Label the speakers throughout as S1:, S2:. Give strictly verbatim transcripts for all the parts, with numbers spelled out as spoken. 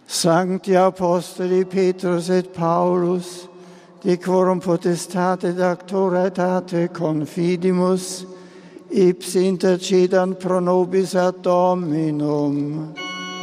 S1: Sancti Apostoli Petrus et Paulus, de quorum potestate doctoritate confidimus, ipsi intercedant pro nobis ad Dominum.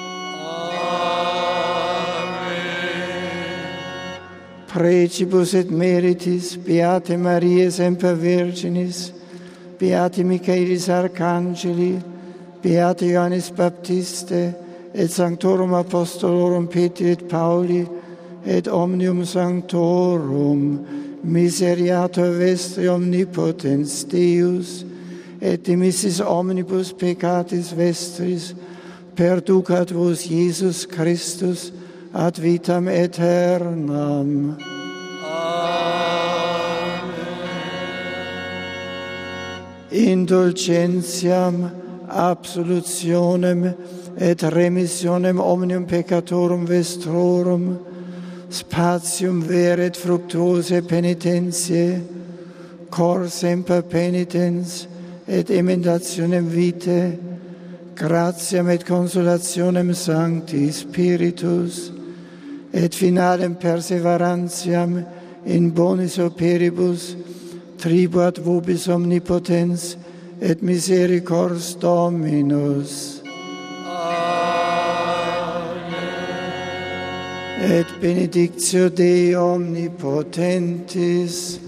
S1: Precibus et meritis, Beate Mariae semper Virginis, Beate Michaelis Arcangeli, Beate Ioannis Baptiste, et Sanctorum Apostolorum Petri et Pauli, et omnium sanctorum, miseriator vestri omnipotens Deus, et dimissis omnibus peccatis vestris, perducat vos Iesus Christus ad vitam aeternam. Amen. Indulgentiam, absolutionem, et remissionem omnium peccatorum vestrorum, spatium veret fructuose penitentiae, cor semper penitens, et emendationem vitae, gratiam et consolationem Sancti Spiritus, et finalem perseverantiam in bonis operibus, tribuat vobis omnipotens, et misericors Dominus. Et benedictio Dei omnipotentis,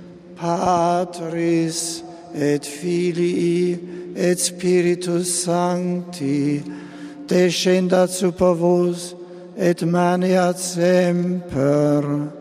S1: Patris et Filii et Spiritus Sancti, descendat super vos et maneat semper